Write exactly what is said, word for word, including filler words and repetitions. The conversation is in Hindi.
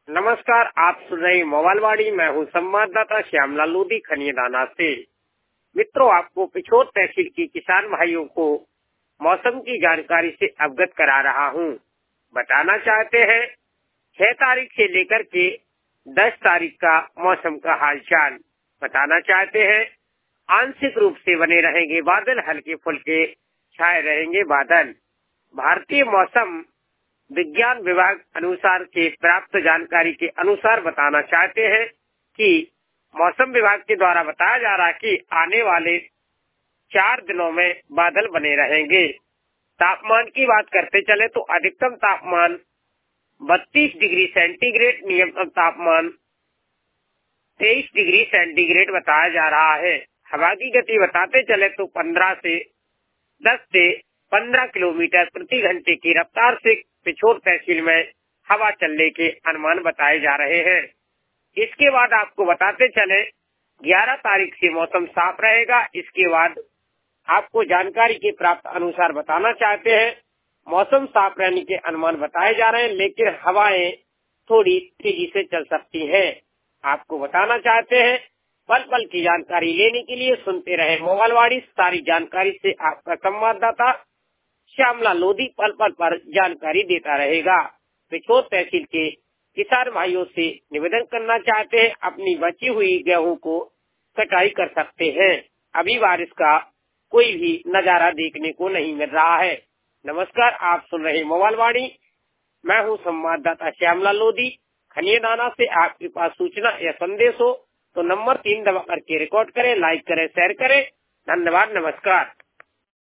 नमस्कार, आप सुन रहे मोबाइल वाड़ी। मैं हूँ संवाददाता श्यामलाल लोधी खनियादाना से। मित्रों, आपको पिछोर तहसील की किसान भाइयों को मौसम की जानकारी से अवगत करा रहा हूँ। बताना चाहते हैं छह तारीख से लेकर के दस तारीख का मौसम का हालचाल। बताना चाहते हैं आंशिक रूप से बने रहेंगे बादल, हल्के फुल्के छाए रहेंगे बादल। भारतीय मौसम विज्ञान विभाग अनुसार के प्राप्त जानकारी के अनुसार बताना चाहते हैं कि मौसम विभाग के द्वारा बताया जा रहा है कि आने वाले चार दिनों में बादल बने रहेंगे। तापमान की बात करते चले तो अधिकतम तापमान बत्तीस डिग्री सेंटीग्रेड, न्यूनतम तापमान तेईस डिग्री सेंटीग्रेड बताया जा रहा है। हवा की गति बताते चले तो पंद्रह से दस से पंद्रह किलोमीटर प्रति घंटे की रफ्तार से पिछोर तहसील में हवा चलने के अनुमान बताए जा रहे हैं। इसके बाद आपको बताते चले ग्यारह तारीख से मौसम साफ रहेगा। इसके बाद आपको जानकारी के प्राप्त अनुसार बताना चाहते हैं मौसम साफ रहने के अनुमान बताए जा रहे हैं, लेकिन हवाएं थोड़ी तेजी से चल सकती हैं। आपको बताना चाहते हैं पल पल की जानकारी लेने के लिए सुनते रहे मोबाइल वाड़ी। सारी जानकारी से आपका संवाददाता श्यामलाल लोधी पल पल पर जानकारी देता रहेगा। पिछोर तहसील के किसान भाइयों से निवेदन करना चाहते हैं अपनी बची हुई गेहूं को कटाई कर सकते हैं। अभी बारिश का कोई भी नजारा देखने को नहीं मिल रहा है। नमस्कार, आप सुन रहे मोबाइल वाणी। मैं हूं संवाददाता श्यामलाल लोधी खनियादाना से। आपके पास सूचना या संदेश हो तो नंबर तीन दबा करके रिकॉर्ड करें, लाइक करें, शेयर करें। धन्यवाद, नमस्कार।